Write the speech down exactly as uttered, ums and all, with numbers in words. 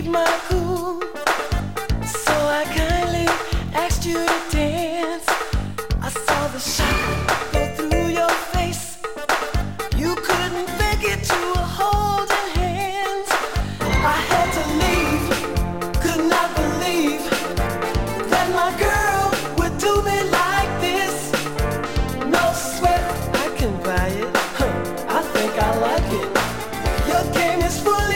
keep my cool. So I kindly asked you to dance. I saw the shock go through your face. You couldn't fake it to a holding hands. I had to leave, could not believe that my girl would do me like this. No sweat, I can buy it. Huh, I think I like it. Your game is full